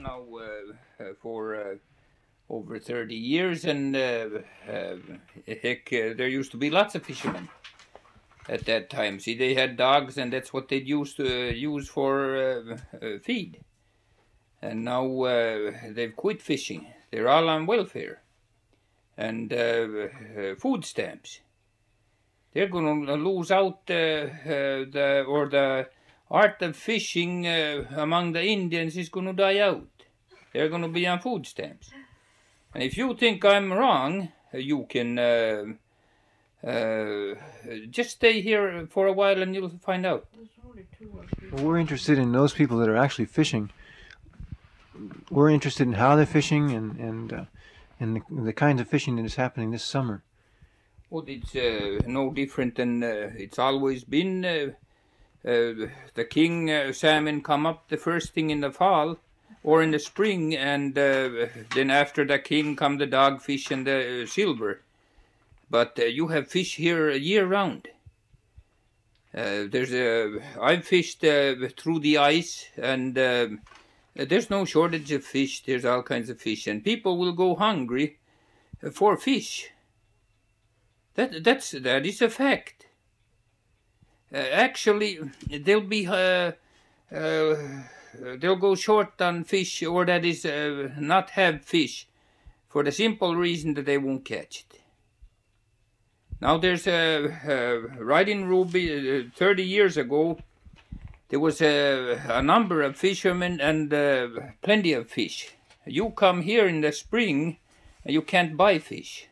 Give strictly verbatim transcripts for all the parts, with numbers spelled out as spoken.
now uh, uh, for uh, over thirty years, and uh, uh, heck, uh, there used to be lots of fishermen at that time. See, they had dogs, and that's what they'd used to uh, use for uh, uh, feed. And now uh, they've quit fishing. They're all on welfare and uh, uh, food stamps. They're going to lose out uh, uh, the or the art of fishing uh, among the Indians is going to die out. They're going to be on food stamps. And if you think I'm wrong, you can uh, uh, just stay here for a while and you'll find out. Well, we're interested in those people that are actually fishing. We're interested in how they're fishing and and uh, and the, the kinds of fishing that is happening this summer. Well, it's uh, no different than uh, it's always been. Uh, uh, the king uh, salmon come up the first thing in the fall or in the spring, and uh, then after the king come the dogfish and the uh, silver. But uh, you have fish here year round. Uh, there's a I've fished uh, through the ice, and uh, there's no shortage of fish. There's all kinds of fish, and people will go hungry for fish. That that's that is a fact. Uh, actually, they'll be uh, uh, they'll go short on fish, or that is uh, not have fish, for the simple reason that they won't catch it. Now there's a uh, right in Ruby uh, thirty years ago. There was a, a number of fishermen and uh, plenty of fish. You come here in the spring, and you can't buy fish.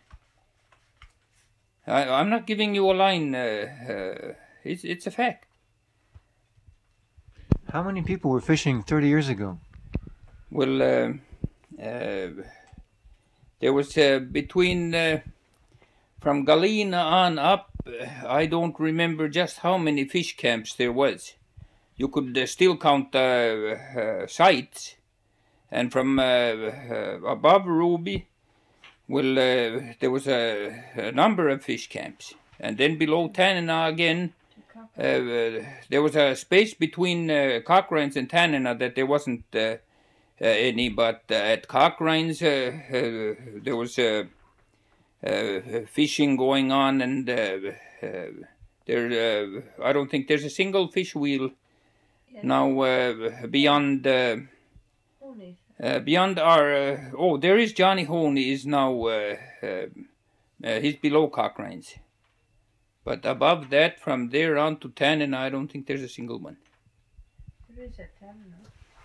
I, I'm not giving you a line. Uh, uh, it's it's a fact. How many people were fishing thirty years ago? Well, uh, uh, there was uh, between uh, from Galena on up. Uh, I don't remember just how many fish camps there was. You could uh, still count uh, uh, sites, and from uh, uh, above Ruby, well, uh, there was a, a number of fish camps, and then below Tanana again, uh, uh, there was a space between uh, Cochrane's and Tanana that there wasn't uh, uh, any, but uh, at Cochrane's uh, uh, there was uh, uh, fishing going on, and uh, uh, there uh, I don't think there's a single fish wheel now uh, beyond uh, uh, beyond our uh, oh there is Johnny Honey is now uh, uh, uh, he's below Cochrane's, but above that from there on to Tanana I don't think there's a single one. There is at Tanana.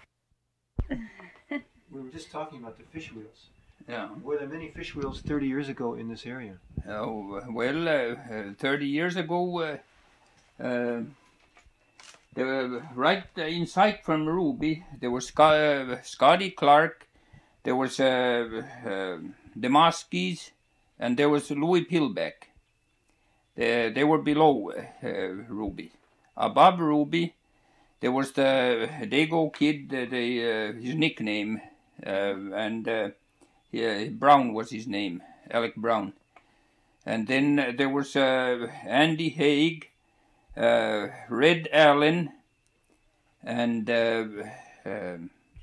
We were just talking about the fish wheels. Yeah. Were there many fish wheels thirty years ago in this area? Oh well, uh, uh, thirty years ago. Uh, uh, There were, right in sight from Ruby, there was Scott, uh, Scotty Clark, there was uh, uh, Demoskis, and there was Louis Pillbeck. They, they were below uh, Ruby. Above Ruby, there was the Dago Kid, uh, the, uh, his nickname, uh, and uh, yeah, Brown was his name, Alec Brown. And then uh, there was uh, Andy Haig, Uh, Red Allen, and uh, uh,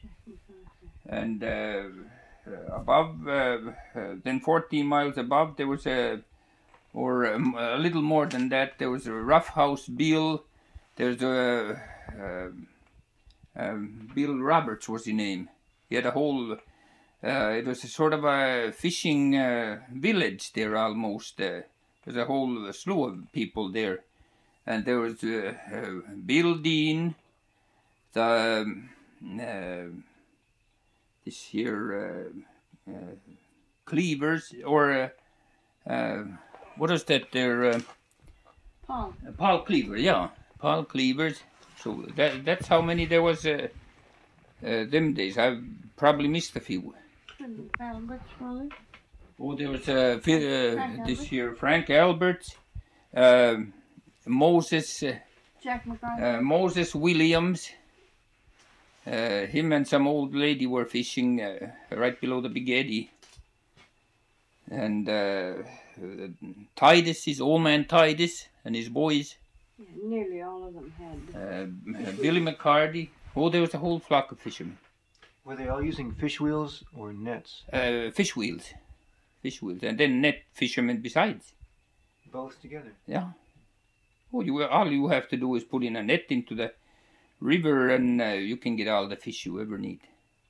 and uh, above, uh, uh, then fourteen miles above, there was a, or um, a little more than that, there was a Roughhouse Bill. There's a uh, uh, Bill Roberts was his name. He had a whole. Uh, it was a sort of a fishing uh, village there almost. Uh, there's a whole slew of people there. And there was uh, uh, Bill Dean, the uh, this here uh, uh, Cleavers, or uh, uh, what is that there? Uh, Paul. Uh, Paul Cleaver, yeah, Paul Cleavers. So that that's how many there was uh, uh, them days. I've probably missed a few. Albert's brother. Oh, there was uh, uh, this year Frank Alberts. Uh, Moses, uh, Jack McGrath. uh, Moses Williams, uh, him and some old lady were fishing uh, right below the Big Eddy. And uh, uh, Titus, his old man Titus, and his boys. Yeah, nearly all of them had. Uh, Billy McCarty. Oh, there was a whole flock of fishermen. Were they all using fish wheels or nets? Uh, fish wheels, fish wheels, and then net fishermen besides. Both together. Yeah. Oh, you all you have to do is put in a net into the river, and uh, you can get all the fish you ever need.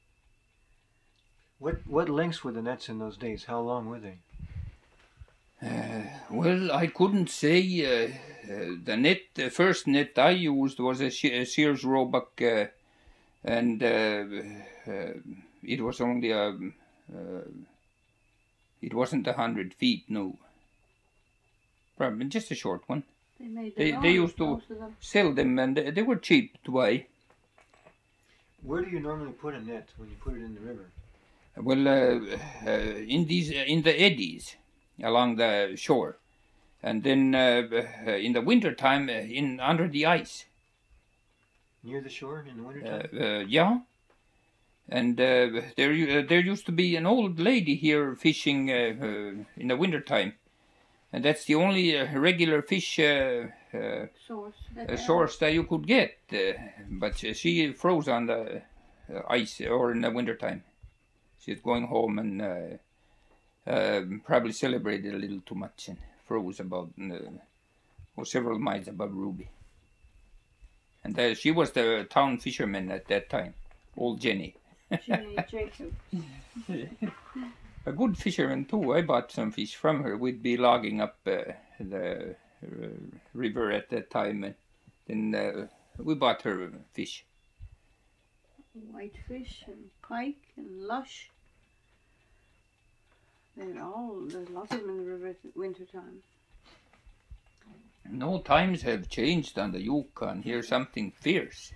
What what lengths were the nets in those days? How long were they? Uh, well, I couldn't say. Uh, uh, the net, the first net I used was a, a Sears Roebuck, uh, and uh, uh, it was only a. Uh, it wasn't a hundred feet, no. Probably just a short one. They made They their they own, used to most of them. sell them, and they, they were cheap to buy. Where do you normally put a net when you put it in the river? Well, uh, uh, in these uh, in the eddies along the shore, and then uh, uh, in the winter time uh, in under the ice. Near the shore in the Uh, wintertime? uh, yeah, and uh, there uh, there used to be an old lady here fishing uh, uh, in the winter time, and that's the only uh, regular fish uh, uh, Source. that uh, they have. source that you could get. Uh, but she froze on the uh, ice or in the winter time. She's going home and uh, uh, probably celebrated a little too much and froze about uh, or several miles above Ruby. And uh, she was the town fisherman at that time, old Jenny. Jenny Jacob. A good fisherman too. I bought some fish from her. We'd be logging up uh, the uh, river at that time, and then uh, we bought her fish. Whitefish and pike and lush. They're all, there's lots of them in the river at winter time. No, times have changed on the Yukon. Here's something fierce.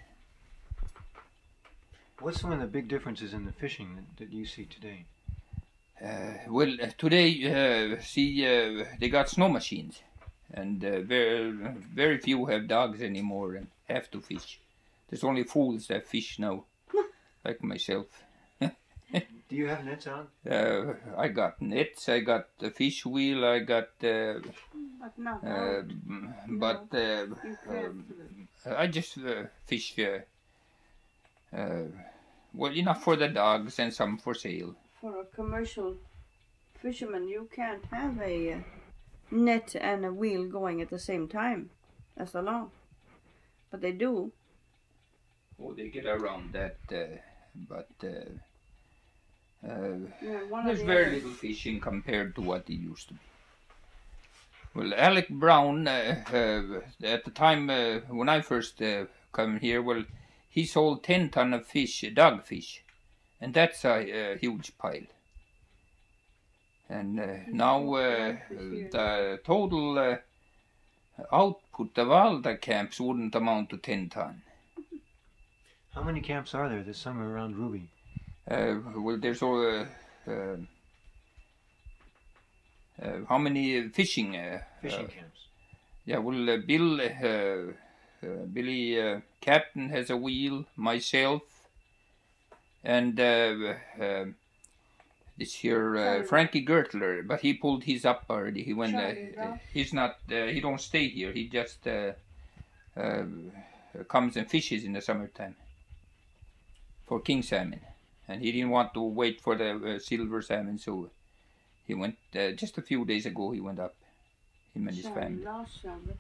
What's one of the big differences in the fishing that, that you see today? Uh, well, uh, today, uh, see, uh, they got snow machines, and uh, very, very few have dogs anymore and have to fish. There's only fools that fish now, like myself. Do you have nets on? Uh, I got nets, I got the fish wheel, I got, uh, But not uh, out. but uh, You can't. um, I just uh, fish, uh, uh, well, enough for the dogs and some for sale. For a commercial fisherman, you can't have a uh, net and a wheel going at the same time. That's the law. But they do. Oh, they get around that, uh, but uh, uh, Yeah, one or there's the very other. little fishing compared to what it used to be. Well, Alec Brown, uh, uh, at the time uh, when I first uh, come here, well, he sold ten ton of fish, dogfish, and that's a, a huge pile. And uh, now uh, the total uh, output of all the camps wouldn't amount to ten ton. How many camps are there this summer around Ruby? Uh, well, there's uh, uh, uh, how many fishing? Uh, Fishing uh, camps. Yeah, well, uh, Bill, uh, uh, Billy uh, Captain has a wheel, myself, and uh, uh, this here uh, Charlie. Frankie Gertler, but he pulled his up already. He went. Uh, Charlie Ross. he's not. Uh, he don't stay here. He just uh, uh, comes and fishes in the summertime for king salmon, and he didn't want to wait for the uh, silver salmon, so he went. Uh, just a few days ago, he went up. Him and his Charlie family. Ross, Charlie.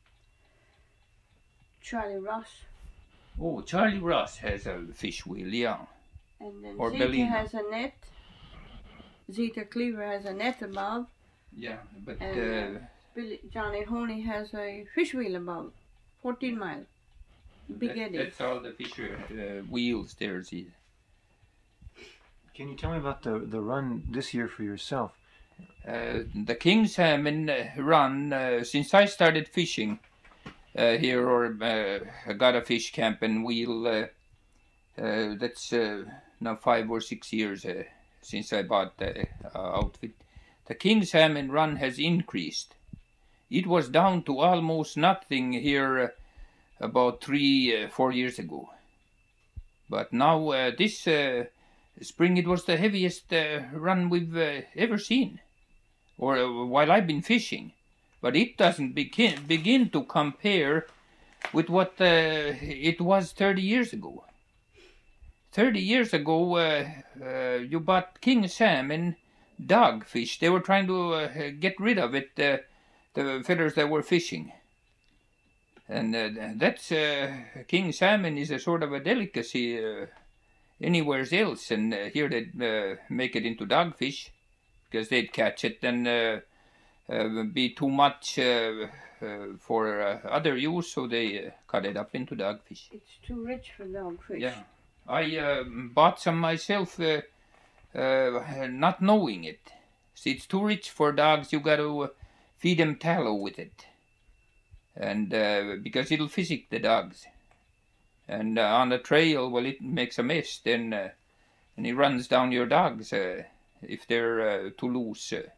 Charlie Ross. Oh, Charlie Ross has a fish wheel, yeah. And then Or Zita Bellina. has a net. Zita Cleaver has a net above. Yeah, but And, uh, Billy, Johnny Honey has a fish wheel above. fourteen mile. Big that- Eddie. that's all the fish uh, wheels there. See. Can you tell me about the, the run this year for yourself? Uh, the king salmon uh, run uh, since I started fishing uh, here, or uh, got a fish camp and wheel. Uh, uh, that's uh, now five or six years uh, since I bought the uh, outfit. The king salmon run has increased. It was down to almost nothing here uh, about three, uh, four years ago. But now uh, this uh, spring it was the heaviest uh, run we've uh, ever seen, or uh, while I've been fishing. But it doesn't begin begin to compare with what uh, it was thirty years ago. thirty years ago, uh, uh, you bought king salmon, dogfish. They were trying to uh, get rid of it, uh, the fellows that were fishing. And uh, that's uh, king salmon is a sort of a delicacy uh, anywhere else, and uh, here they uh, make it into dogfish because they'd catch it and uh, uh, be too much uh, uh, for uh, other use, so they uh, cut it up into dogfish. It's too rich for dogfish. Yeah, I uh, bought some myself, uh, uh, not knowing it. See, it's too rich for dogs. You got to uh, feed them tallow with it, and uh, because it'll physic the dogs. And uh, on the trail, well, it makes a mess then, uh, and it runs down your dogs uh, if they're uh, too loose. Uh.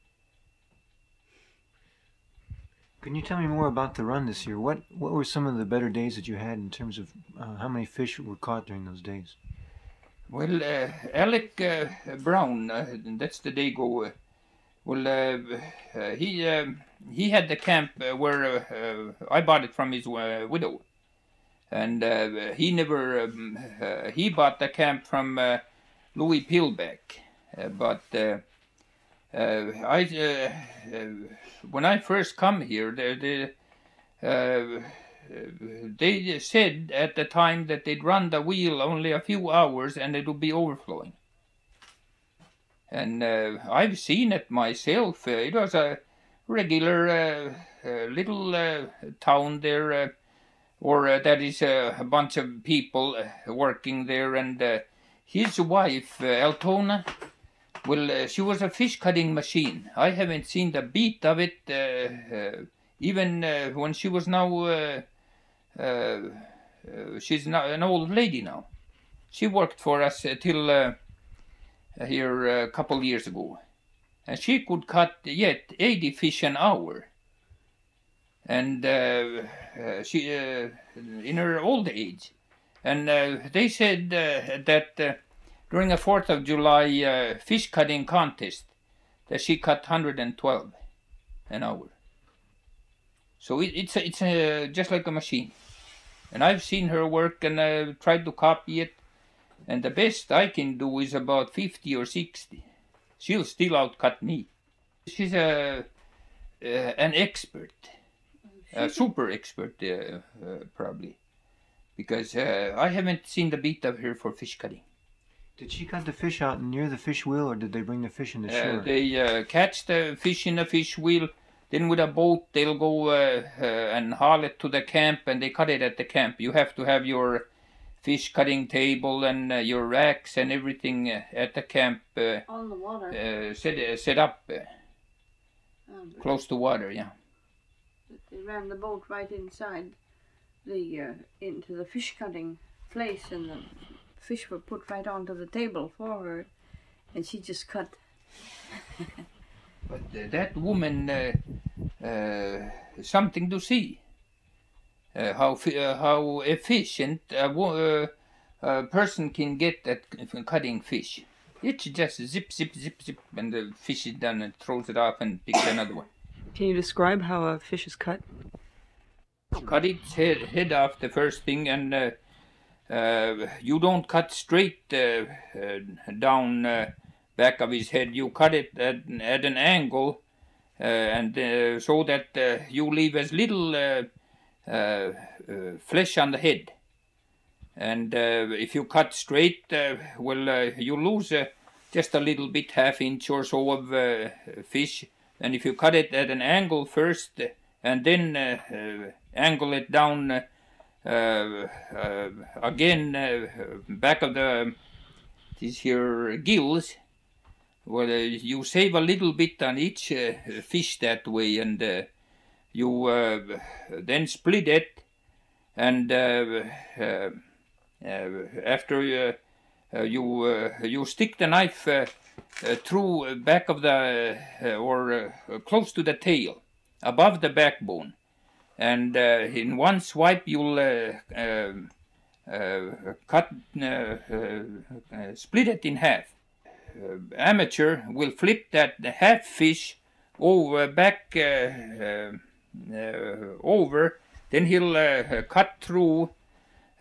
Can you tell me more about the run this year? What what were some of the better days that you had in terms of uh, how many fish were caught during those days? Well, uh, Alec uh, Brown, uh, that's the Dago. Uh, well, uh, uh, he uh, he had the camp uh, where uh, uh, I bought it from his uh, widow. And uh, he never, um, uh, he bought the camp from uh, Louis Pilbeck. Uh, but uh, uh, I, uh, uh, when I first come here, they, they, uh, they said at the time that they'd run the wheel only a few hours and it would be overflowing. And uh, I've seen it myself. Uh, it was a regular uh, uh, little uh, town there. Uh, Or uh, that is uh, a bunch of people uh, working there, and uh, his wife, uh, Altona, well, uh, she was a fish cutting machine. I haven't seen the beat of it, uh, uh, even uh, when she was now, uh, uh, uh, she's now an old lady now. She worked for us uh, till uh, here a couple years ago, and she could cut yet eighty fish an hour. And uh, uh, she, uh, in her old age, and uh, they said uh, that uh, during a Fourth of July uh, fish cutting contest, that she cut one hundred twelve an hour. So it, it's a, it's a, just like a machine, and I've seen her work and uh, tried to copy it, and the best I can do is about fifty or sixty. She'll still outcut me. She's a uh, an expert. A super expert, uh, uh, probably, because uh, I haven't seen the beat of her for fish cutting. Did she cut the fish out near the fish wheel, or did they bring the fish in the shore? Uh, they uh, catch the fish in the fish wheel, then with a boat they'll go uh, uh, and haul it to the camp, and they cut it at the camp. You have to have your fish cutting table and uh, your racks and everything uh, at the camp uh, on the water, uh, set, uh, set up uh, um, close to water, yeah. They ran the boat right inside the uh, into the fish cutting place, and the fish were put right onto the table for her, and she just cut. But uh, that woman, uh, uh, something to see. Uh, how uh, how efficient a, uh, a person can get at cutting fish. It's just zip, zip, zip, zip, and the fish is done and throws it off and picks another one. Can you describe how a fish is cut? Cut its head, head off the first thing, and uh, uh, you don't cut straight uh, uh, down uh, back of his head. You cut it at, at an angle, uh, and uh, so that uh, you leave as little uh, uh, uh, flesh on the head. And uh, if you cut straight, uh, well, uh, you lose uh, just a little bit, half inch or so of uh, fish. And if you cut it at an angle first, uh, and then uh, uh, angle it down uh, uh, uh, again uh, back of the these here gills, well, uh, you save a little bit on each uh, fish that way, and uh, you uh, then split it, and uh, uh, uh, after uh, uh, you uh, you stick the knife uh, uh, through back of the uh, or uh, close to the tail, above the backbone, and uh, in one swipe you'll uh, uh, uh, cut uh, uh, uh, split it in half. Uh, amateur will flip that half fish over back uh, uh, uh, over, then he'll uh, cut through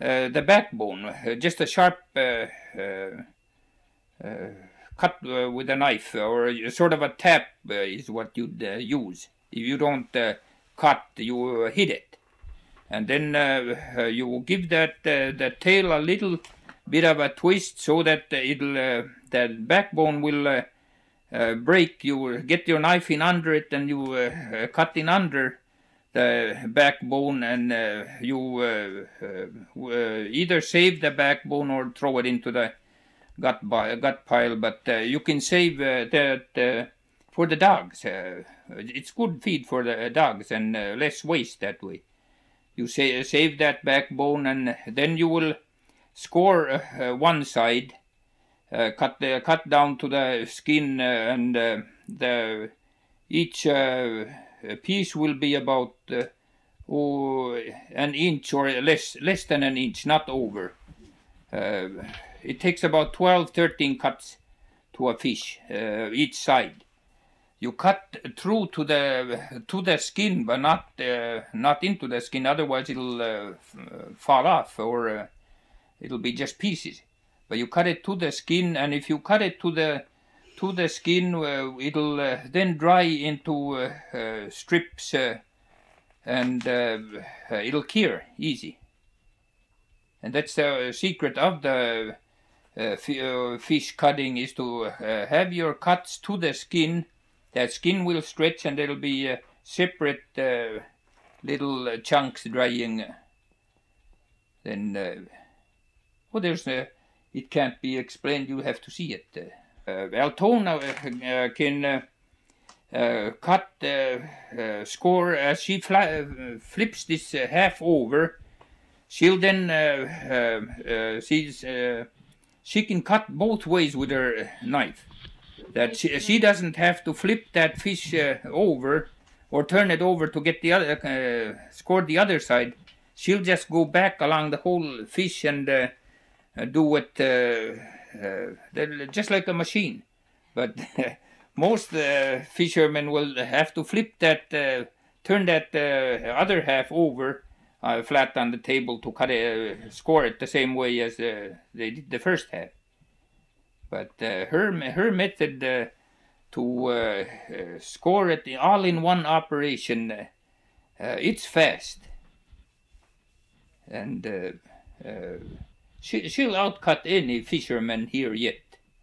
uh, the backbone, uh, just a sharp uh, uh, uh, cut uh, with a knife, or a, sort of a tap uh, is what you'd uh, use. If you don't uh, cut, you uh, hit it. And then uh, uh, you give that uh, the tail a little bit of a twist so that uh, it'll uh, that backbone will uh, uh, break. You get your knife in under it and you uh, uh, cut in under the backbone, and uh, you uh, uh, uh, either save the backbone or throw it into the gut, gut pile. But uh, you can save uh, that uh, for the dogs. Uh, it's good feed for the dogs and uh, less waste that way. You say, save that backbone, and then you will score uh, one side, uh, cut the, cut down to the skin, uh, and uh, the each uh, piece will be about uh, oh, an inch or less less than an inch, not over. Uh, it takes about twelve, thirteen cuts to a fish uh, each side. You cut through to the to the skin, but not uh, not into the skin. Otherwise, it'll uh, fall off, or uh, it'll be just pieces. But you cut it to the skin, and if you cut it to the to the skin, uh, it'll uh, then dry into uh, uh, strips, uh, and uh, uh, it'll cure easy. And that's the secret of the uh, f uh, fish cutting, is to uh, have your cuts to the skin. That skin will stretch, and there'll be uh, separate uh, little uh, chunks drying. Then, uh, well, there's uh, it can't be explained. You have to see it. Uh, uh, Altona uh, can uh, uh, cut, uh, uh, score as she fly, uh, flips this uh, half over. She'll then uh, uh, uh, she's uh, she can cut both ways with her knife. That she, she doesn't have to flip that fish uh, over or turn it over to get the other uh, score the other side. She'll just go back along the whole fish and uh, uh, do it uh, uh, just like a machine. But most uh, fishermen will have to flip that, uh, turn that uh, other half over uh, flat on the table to cut it, uh, score it the same way as uh, they did the first half. But uh, her her method uh, to uh, uh, score it all in one operation, uh, uh, it's fast, and uh, uh, she she'll outcut any fisherman here yet.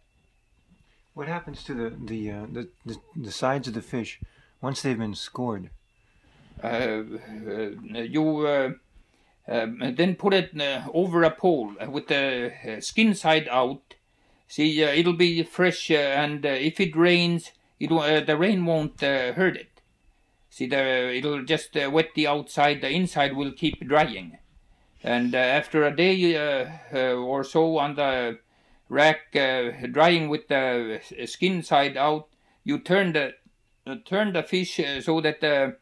What happens to the the, uh, the the the sides of the fish once they've been scored? Uh, uh, you uh, um, then put it uh, over a pole with the uh, skin side out. See, uh, it'll be fresh, uh, and uh, if it rains, it uh, the rain won't uh, hurt it. See, the, it'll just uh, wet the outside. The inside will keep drying. And uh, after a day uh, uh, or so on the rack, uh, drying with the skin side out, you turn the uh, turn the fish uh, so that the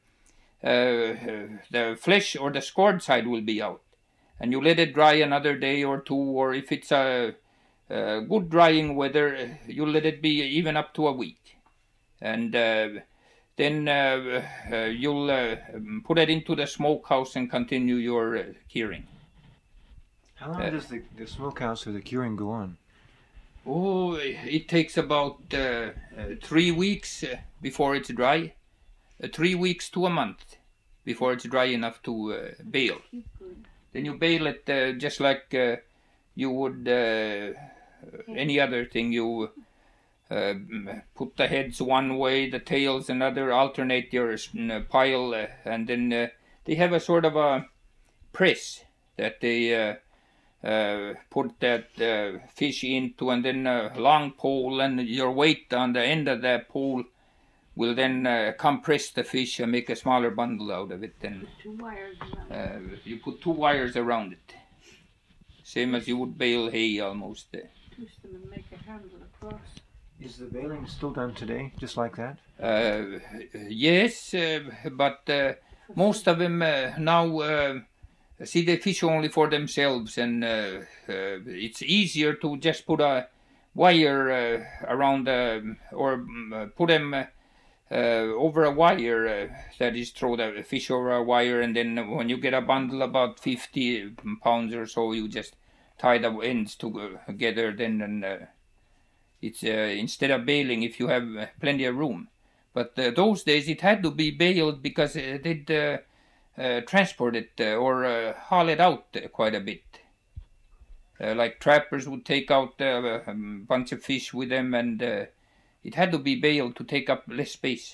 uh, the flesh or the scored side will be out, and you let it dry another day or two, or if it's a Uh, good drying weather, you let it be even up to a week, and uh, then uh, uh, you'll uh, put it into the smokehouse and continue your uh, curing. How long uh, does the, the smokehouse or the curing go on? Oh, it takes about uh, uh, three weeks uh, before it's dry, uh, three weeks to a month before it's dry enough to uh, bale. Then you bale it uh, just like uh, you would uh, any other thing. You uh, put the heads one way, the tails another, alternate your uh, pile, uh, and then uh, they have a sort of a press that they uh, uh, put that uh, fish into, and then a long pole, and your weight on the end of that pole will then uh, compress the fish and make a smaller bundle out of it. And Two wires around. uh, you put two wires around it, same as you would bale hay almost. Uh, Twist them and make a handle across. Is the baling still done today, just like that? Uh, yes, uh, but uh, most of them uh, now uh, see they fish only for themselves, and uh, uh, it's easier to just put a wire uh, around, uh, or um, put them uh, uh, over a wire. Uh, that is, throw the fish over a wire, and then when you get a bundle about fifty pounds or so, you just tie the ends together. Then and uh, it's uh, instead of baling, if you have uh, plenty of room. But uh, those days it had to be baled because uh, they'd uh, uh, transport it uh, or uh, haul it out uh, quite a bit. Uh, like trappers would take out uh, a bunch of fish with them, and uh, it had to be baled to take up less space.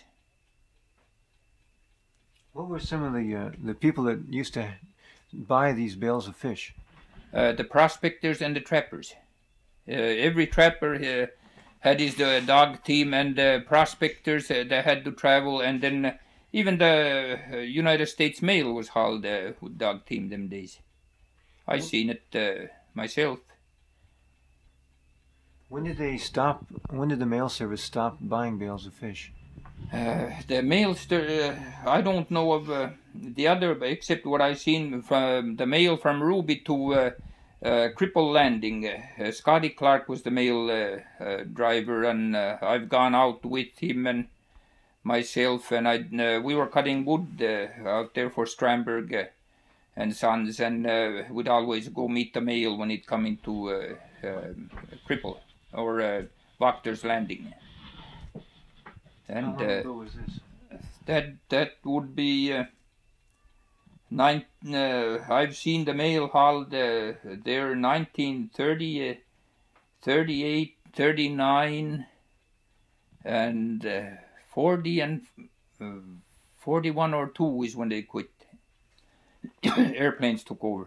What were some of the uh, the people that used to buy these bales of fish? Uh, the prospectors and the trappers. Uh, every trapper uh, had his uh, dog team, and uh, prospectors uh, they had to travel, and then uh, even the uh, United States Mail was hauled uh, with dog team them days. I seen it uh, myself. When did they stop? When did the mail service stop buying bales of fish? Uh, the mail, st- uh, I don't know of uh, the other, except what I seen from the mail from Ruby to uh, uh, Cripple Landing. Uh, Scotty Clark was the mail uh, uh, driver, and uh, I've gone out with him and myself, and I uh, we were cutting wood uh, out there for Stramberg uh, and Sons, and uh, we'd always go meet the mail when it come into uh, uh, Cripple or uh, Wachters Landing. And How long uh, ago was this? that that would be uh, nine. Uh, I've seen the mail hauled uh, there nineteen thirty, uh, thirty-eight, thirty-nine, and uh, forty and uh, forty-one or two is when they quit. Airplanes took over.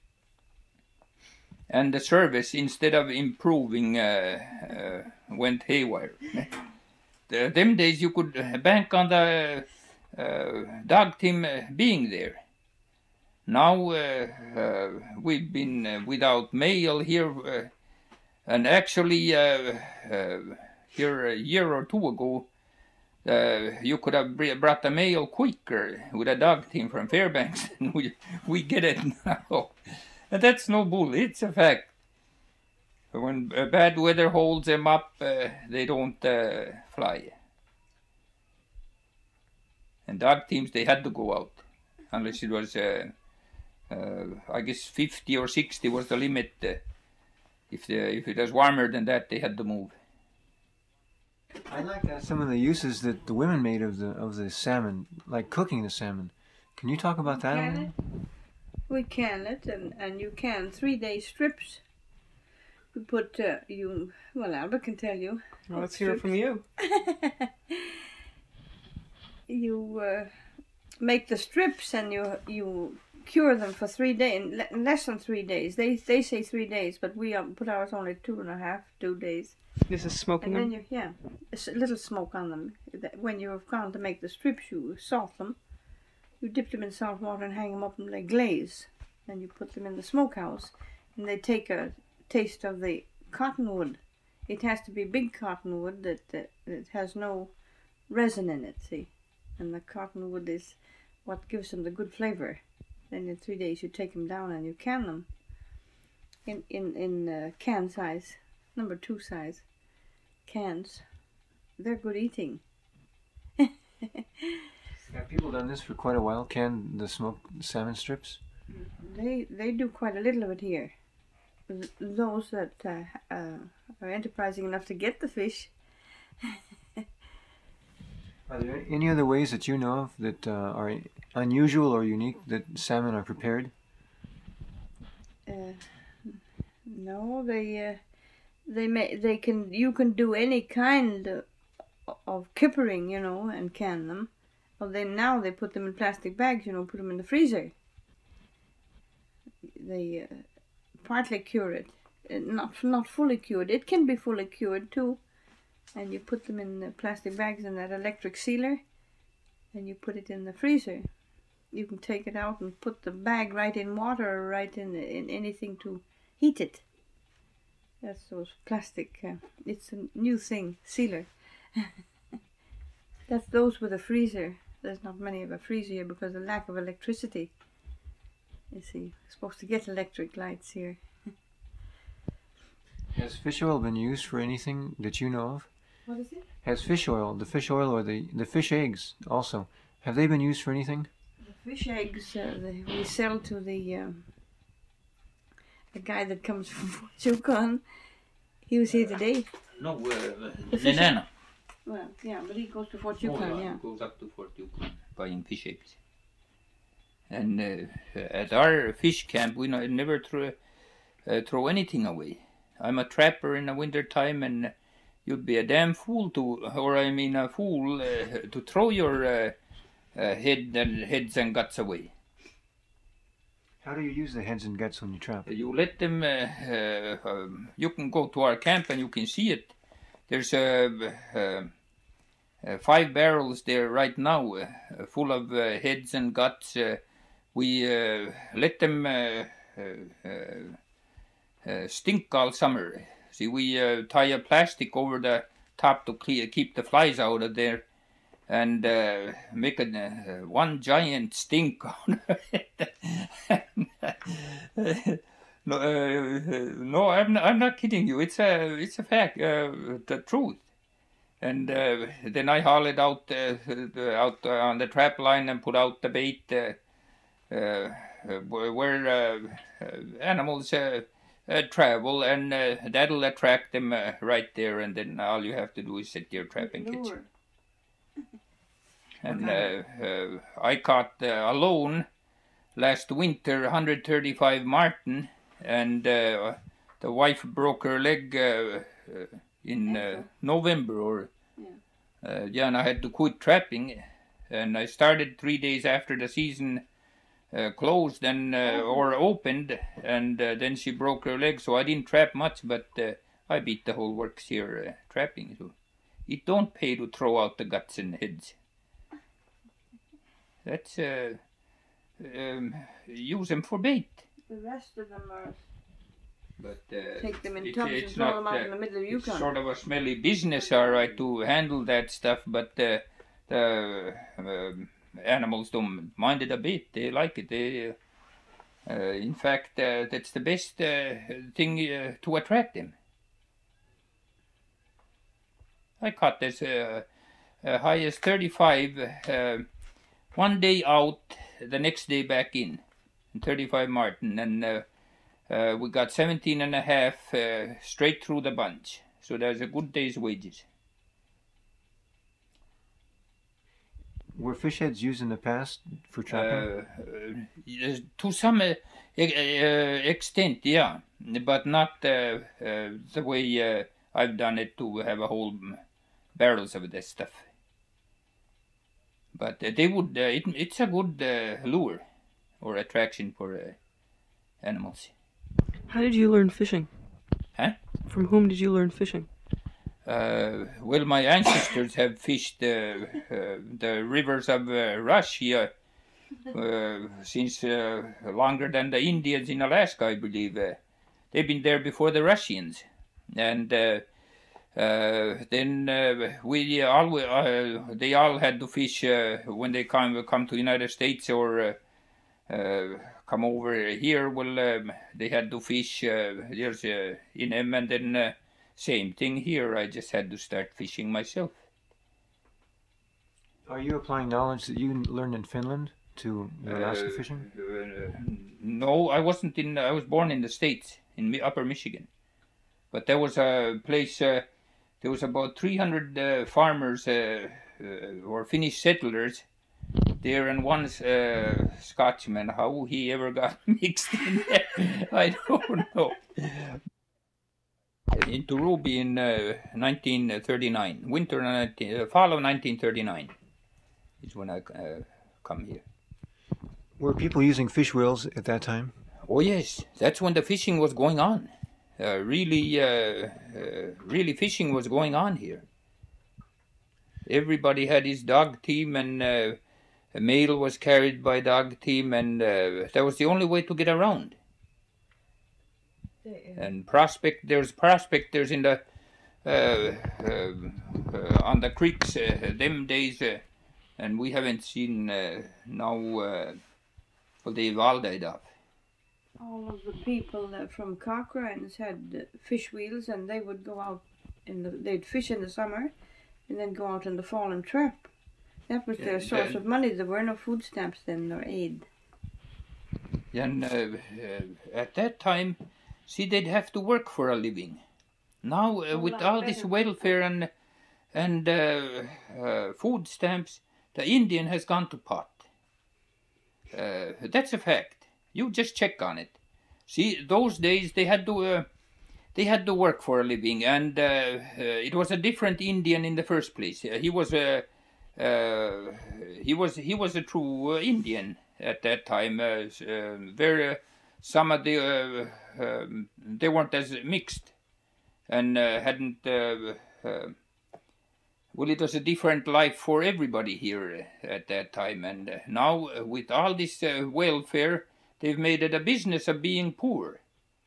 And the service, instead of improving, uh, uh, went haywire. The, them days you could bank on the uh, dog team uh, being there. Now uh, uh, we've been uh, without mail here, uh, and actually uh, uh, here a year or two ago, uh, you could have brought the mail quicker with a dog team from Fairbanks. we, we get it now. And that's no bull, it's a fact. When uh, bad weather holds them up, uh, they don't uh, fly. And dog teams, they had to go out. Unless it was, uh, uh, I guess, fifty or sixty was the limit. Uh, if, the, if it was warmer than that, they had to move. I like uh, some of the uses that the women made of the of the salmon, like cooking the salmon. Can you talk about that? a Can little? it? We can it, and, and you can three-day strips. We put, uh, you, well, Albert can tell you. Well, let's hear it from you. You uh, make the strips and you you cure them for three days, less than three days. They they say three days, but we um, put ours only two and a half, two days. This is smoking And then them? you, yeah, a little smoke on them. When you've gone to make the strips, you salt them. You dip them in salt water and hang them up and they glaze. Then you put them in the smokehouse, and they take a taste of the cottonwood. It has to be big cottonwood that, that, that has no resin in it, see? And the cottonwood is what gives them the good flavor. Then in three days you take them down and you can them in, in, in uh, can size, number two size cans. They're good eating. Have people done this for quite a while? Canned the smoked salmon strips? They they do quite a little of it here. Th- Those that uh, uh, are enterprising enough to get the fish. Are there any other ways that you know of that uh, are unusual or unique that salmon are prepared? Uh, no, they uh, they may they can you can do any kind of, of kippering, you know, and can them. Well, then now they put them in plastic bags, you know, put them in the freezer. They uh, partly cure it, uh, not not fully cured. It can be fully cured too, and you put them in the plastic bags in that electric sealer, and you put it in the freezer. You can take it out and put the bag right in water or right in in anything to heat it. That's those plastic. Uh, it's a new thing, sealer. That's those with a freezer. There's not many of a freezer here because of lack of electricity. You see, we're supposed to get electric lights here. Has fish oil been used for anything that you know of? What is it? has fish oil, the fish oil or the, the fish eggs also, have they been used for anything? The fish eggs uh, they, we sell to the um, a guy that comes from Fort Yukon. He was here today. No, uh, The fish- Nenana. Well, yeah, but he goes to Fort Oh, Yukon, yeah, yeah. he goes up to Fort Yukon buying fish eggs. And uh, at our fish camp, we no, never throw uh, throw anything away. I'm a trapper in the winter time, and you'd be a damn fool to, or I mean a fool uh, to throw your uh, uh, head and heads and guts away. How do you use the heads and guts when you trap? You let them. Uh, uh, um, you can go to our camp and you can see it. There's uh, uh, uh, five barrels there right now, uh, full of uh, heads and guts. Uh, we uh, let them uh, uh, uh, stink all summer. See, we uh, tie a plastic over the top to clear, keep the flies out of there, and uh, make a uh, one giant stink on it. no, uh, no, I'm not, I'm not kidding you. It's a it's a fact, uh, the truth. And uh, then I haul it out uh, the, out uh, on the trap line and put out the bait uh, uh, where uh, uh, animals uh, uh, travel, and uh, that'll attract them uh, right there. And then all you have to do is set your trap and catch them. And uh, uh, I caught uh, alone last winter one hundred thirty-five marten, and uh, the wife broke her leg uh, uh, in uh, November, or Yeah. uh, yeah, and I had to quit trapping. And I started three days after the season uh, closed and uh, or opened, and uh, then she broke her leg, so I didn't trap much, but uh, I beat the whole works here uh, trapping. So it don't pay to throw out the guts and heads. That's uh, um, use them for bait. The rest of them are But uh, take them in it- tubs and it's throw not, them out uh, in the middle of it's Yukon. sort of a smelly business, all right, to handle that stuff. But uh, the um animals don't mind it a bit. They like it. They, uh, uh, in fact, uh, that's the best uh, thing uh, to attract them. I caught this uh, uh, high as thirty-five. Uh, one day out, the next day back in, thirty-five marten, and uh, uh, we got seventeen and a half uh, straight through the bunch. So there's a good day's wages. Were fish heads used in the past for trapping? Uh, uh, to some uh, e- uh, extent, yeah, but not uh, uh, the way uh, I've done it to have a whole barrels of this stuff. But uh, they would. Uh, it, it's a good uh, lure or attraction for uh, animals. How did you learn fishing? Huh? From whom did you learn fishing? Uh, well, my ancestors have fished uh, uh, the rivers of uh, Russia uh, since uh, longer than the Indians in Alaska, I believe. Uh, they've been there before the Russians, and uh, uh, then uh, we all uh, they all had to fish uh, when they come come to the United States or uh, uh, come over here. Well, um, they had to fish. Uh, there's uh, in them, and then. Uh, Same thing here. I just had to start fishing myself. Are you applying knowledge that you learned in Finland to Alaska Uh, fishing? uh, no, I wasn't in. I was born in the States, in Mi- Upper Michigan. But there was a place. Uh, there was about three hundred uh, farmers uh, uh, or Finnish settlers there, and one uh, Scotchman. How he ever got mixed in there, I don't know. Into Ruby in uh, nineteen thirty-nine, winter nineteen, uh, fall of nineteen thirty-nine is when I uh, come here. Were people using fish wheels at that time? Oh yes, that's when the fishing was going on. Uh, really, uh, uh, really fishing was going on here. Everybody had his dog team, and uh, a mail was carried by dog team, and uh, that was the only way to get around. And prospect, there's prospectors in the uh, uh, uh, on the creeks uh, them days, uh, and we haven't seen uh, now. Uh, well, they've all died off. All of the people uh, from Cochrane had uh, fish wheels, and they would go out in the. They'd fish in the summer, and then go out in the fall and trap. That was their Yeah, source then- of money. There were no food stamps then, nor aid. And uh, uh, at that time, see, they'd have to work for a living. Now, uh, A with lot all this better. welfare and and uh, uh, food stamps, the Indian has gone to pot. Uh, that's a fact. You just check on it. See, those days they had to uh, they had to work for a living, and uh, uh, it was a different Indian in the first place. Uh, he was a uh, he was he was a true uh, Indian at that time. Uh, s- uh, very uh, some of the uh, um, they weren't as mixed, and uh, hadn't. Uh, uh, well, it was a different life for everybody here uh, at that time, and uh, now uh, with all this uh, welfare, they've made it a business of being poor.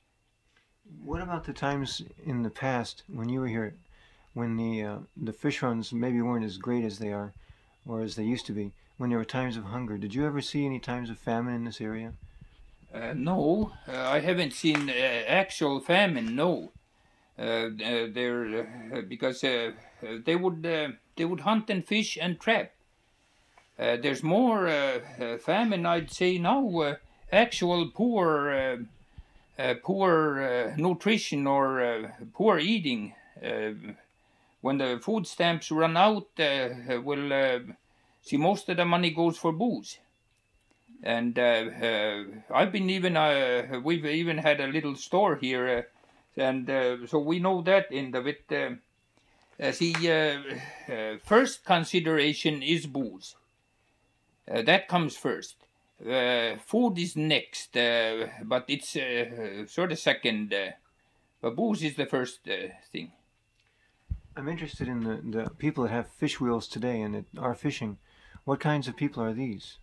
What about the times in the past when you were here, when the uh, the fish runs maybe weren't as great as they are, or as they used to be? When there were times of hunger, did you ever see any times of famine in this area? Uh, no, uh, I haven't seen uh, actual famine. No, uh, uh, there uh, because uh, uh, they would uh, they would hunt and fish and trap. Uh, there's more uh, uh, famine, I'd say now. Uh, actual poor, uh, uh, poor uh, nutrition or uh, poor eating. Uh, when the food stamps run out, uh, will uh, see most of the money goes for booze. And uh, uh, I've been even uh, we've even had a little store here, uh, and uh, so we know that end of it. Uh, uh, see, uh, uh, first consideration is booze. Uh, that comes first. Uh, food is next, uh, but it's uh, sort of second. Uh, but booze is the first uh, thing. I'm interested in the, the people that have fish wheels today and that are fishing. What kinds of people are these?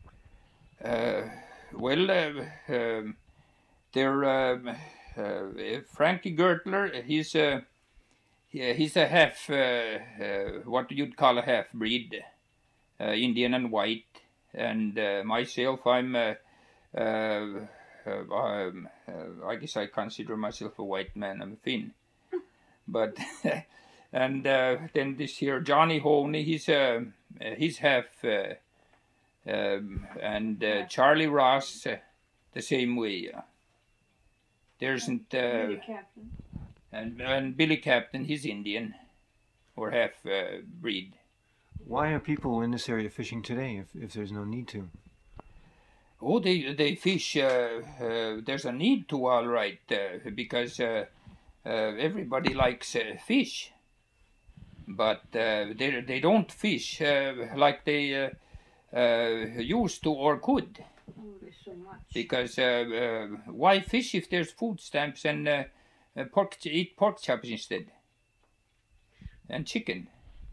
Uh, well, uh, um, they're um, uh, Frankie Gertler. He's a yeah, he's a half uh, uh, what you'd call a half breed, uh, Indian and white. And uh, myself, I'm uh, uh, uh, um, uh, I guess I consider myself a white man. I'm a Finn, but and uh, then this here Johnny Honey, he's uh, he's half. Uh, um, and uh, Charlie Ross, uh, the same way. Uh, there isn't, uh, Billy Captain. and and Billy Captain, he's Indian, or half uh, breed. Why are people in this area fishing today if, if there's no need to? Oh, they they fish. Uh, uh, there's a need to, all right, uh, because uh, uh, everybody likes uh, fish, but uh, they they don't fish uh, like they. Uh, Uh, used to or could, Oh, there's so much. because uh, uh, why fish if there's food stamps and uh, uh, pork eat pork chops instead and chicken.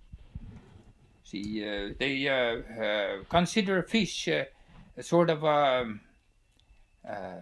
See, uh, they uh, uh, consider fish uh, a sort of um, uh,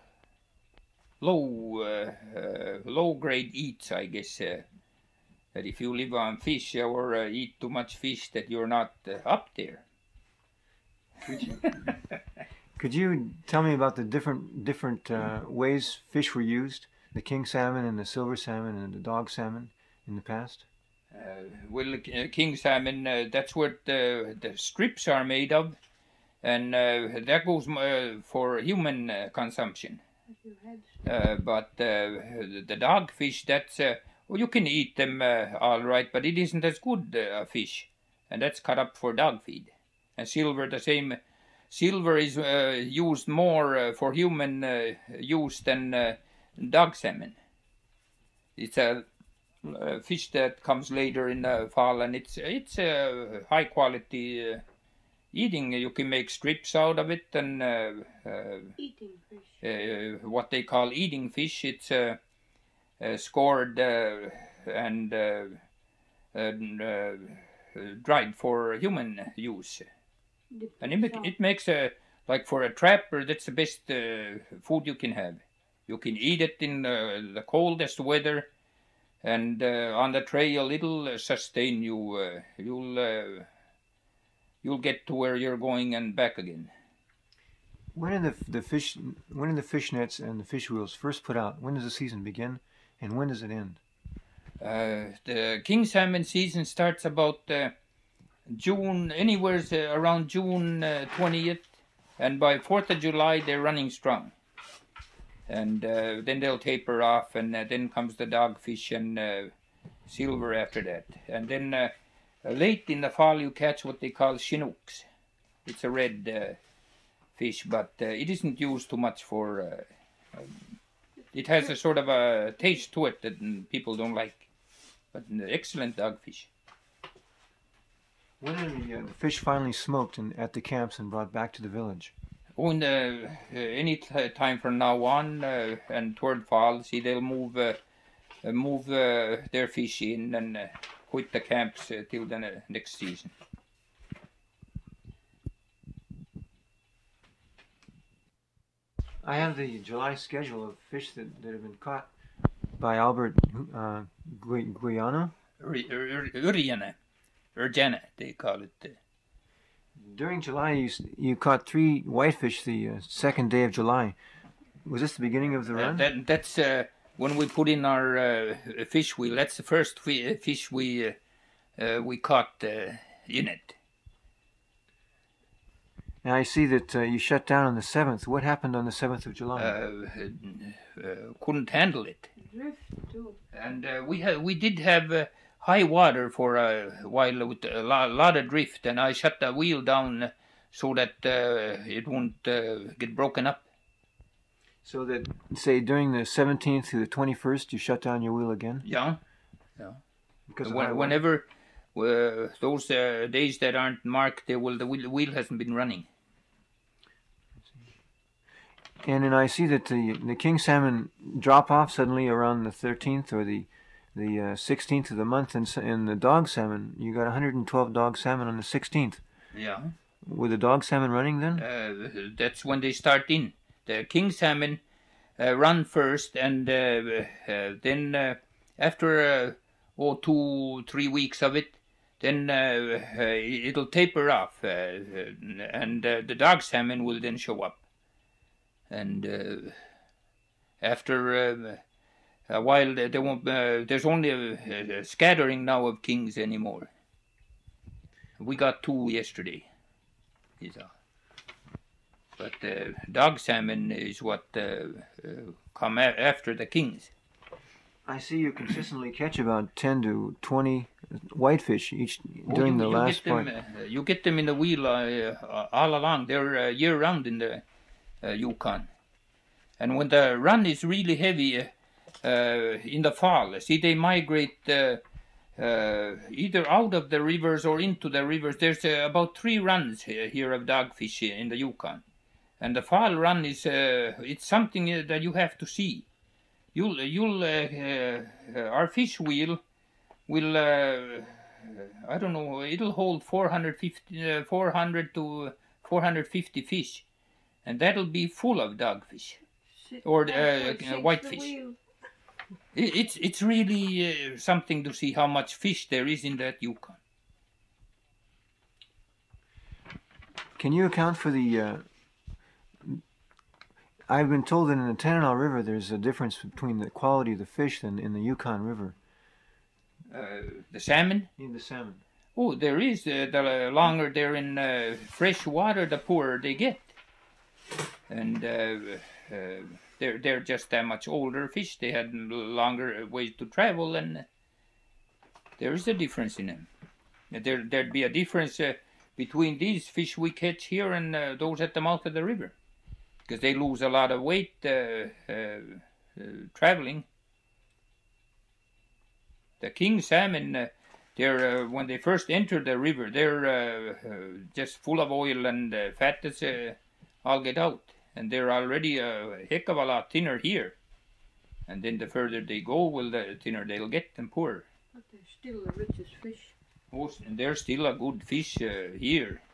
low uh, uh, low grade eats, I guess. Uh, that if you live on fish or uh, eat too much fish, that you're not uh, up there. Could you, could you tell me about the different different uh, ways fish were used? The king salmon and the silver salmon and the dog salmon in the past? Uh, well, uh, king salmon, uh, that's what the, the strips are made of, and uh, that goes uh, for human uh, consumption. Uh, but uh, the dogfish, that's, uh, well, you can eat them uh, all right, but it isn't as good uh, a fish, and that's cut up for dog feed. And silver, the same. Silver is uh, used more uh, for human uh, use than uh, dog salmon. It's a uh, fish that comes later in the fall, and it's it's a high quality uh, eating. You can make strips out of it, and uh, uh, Eating fish. uh, what they call eating fish. It's uh, uh, scored uh, and uh, and, uh, dried for human use. And it, make, it makes a, like for a trapper, that's the best uh, food you can have. You can eat it in uh, the coldest weather, and uh, on the trail it'll uh, sustain you. Uh, you'll uh, you'll get to where you're going and back again. When are the the fish when are the fish nets and the fish wheels first put out? When does the season begin, and when does it end? Uh, the king salmon season starts about uh, June, anywhere uh, around June uh, twentieth, and by fourth of July they're running strong. And uh, then they'll taper off, and uh, then comes the dogfish and uh, silver after that. And then uh, late in the fall you catch what they call chinooks. It's a red uh, fish, but uh, it isn't used too much for... Uh, um, it has a sort of a taste to it that mm, people don't like. But an excellent dogfish. When are the, uh, the fish finally smoked and at the camps and brought back to the village? Oh, in the, uh, any t- time from now on uh, and toward fall, see, they'll move uh, uh, move uh, their fish in and uh, quit the camps uh, till the uh, next season. I have the July schedule of fish that, that have been caught by Albert uh, Gui- Guiano. Urjana, Urjana, they call it. Uh, During July, you, s- you caught three whitefish the uh, second day of July. Was this the beginning of the uh, run? that, that's uh, when we put in our uh, fish wheel. That's the first fi- fish we uh, uh, we caught uh, in it. And I see that uh, you shut down on the seventh. What happened on the seventh of July? Uh, uh, couldn't handle it. Drift too. And uh, we had we did have uh, high water for a while with a lot, lot of drift, and I shut the wheel down so that uh, it won't uh, get broken up. So that, say, during the seventeenth to the twenty-first, you shut down your wheel again? Yeah. Because of high When, water? whenever uh, those uh, days that aren't marked, they will the wheel, wheel hasn't been running. And then I see that the the king salmon drop off suddenly around the thirteenth or the the uh, sixteenth of the month, and, s- and the dog salmon, you got one hundred twelve dog salmon on the sixteenth. Yeah. Were the dog salmon running then? Uh, that's when they start in. The king salmon uh, run first, and uh, uh, then uh, after uh, oh two three weeks of it, then uh, uh, it'll taper off, uh, and uh, the dog salmon will then show up. And uh, after uh, a while, there won't. Uh, there's only a, a scattering now of kings anymore. We got two yesterday. Is all. But uh, dog salmon is what uh, uh, come a- after the kings. I see you consistently catch about ten to twenty whitefish each during you, the you last get them, part. uh, you get them in the wheel uh, uh, all along. They're uh, year round in the uh, Yukon. And when the run is really heavy uh, uh, in the fall, see, they migrate uh, uh, either out of the rivers or into the rivers. There's uh, about three runs here, here of dogfish in the Yukon. And the fall run is uh, it's something uh, that you have to see. You'll you'll uh, uh, uh, our fish wheel will uh, I don't know, it'll hold four hundred fifty uh, four hundred to four hundred fifty fish, and that'll be full of dogfish or uh, uh, whitefish. It, it's it's really uh, something to see how much fish there is in that Yukon. Can you account for the? Uh, I've been told that in the Tanana River, there's a difference between the quality of the fish than in the Yukon River. Uh, the salmon. In the salmon. Oh, there is. Uh, the longer they're in uh, fresh water, the poorer they get. And uh, uh, they're they're just that much older fish. They had longer ways to travel, and there is a difference in them. There there'd be a difference uh, between these fish we catch here and uh, those at the mouth of the river, because they lose a lot of weight uh, uh, uh, traveling. The king salmon, uh, they're uh, when they first enter the river, they're uh, uh, just full of oil and uh, fat as uh, all get out, and they're already a heck of a lot thinner here. And then the further they go, well, the thinner they'll get and poorer. But they're still the richest fish. Oh, and they're still a good fish uh, here.